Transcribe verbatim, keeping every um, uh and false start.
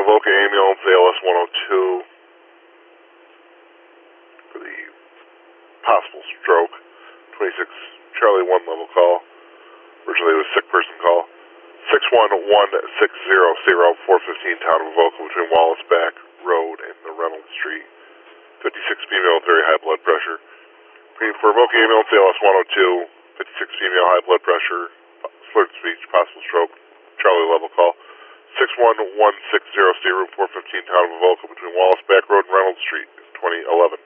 Avoca ambulance, A L S one oh two, for the possible stroke. twenty-six Charlie one level call. Originally it was a sick person call. six one one six zero, State Route four fifteen, town of Avoca, between Wallace Back Road and the Reynolds Street. fifty-six female with very high blood pressure. For Avoca ambulance, A L S one oh two, fifty-six female, high blood pressure, slurred speech, possible stroke, Charlie level call. six one one six zero, State Route four fifteen, town of Avoca, between Wallace Back Road and Reynolds Street, twenty eleven.